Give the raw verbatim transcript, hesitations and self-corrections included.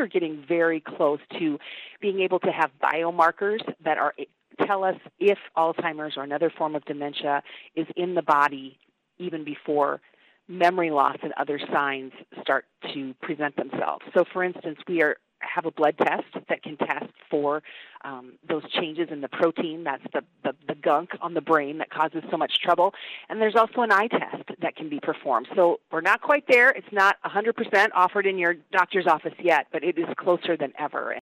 are getting very close to being able to have biomarkers that are tell us if Alzheimer's or another form of dementia is in the body even before memory loss and other signs start to present themselves. So, for instance, we are have a blood test that can test for um, those changes in the protein. That's the, the, the gunk on the brain that causes so much trouble. And there's also an eye test that can be performed. So we're not quite there. It's not one hundred percent offered in your doctor's office yet, but it is closer than ever.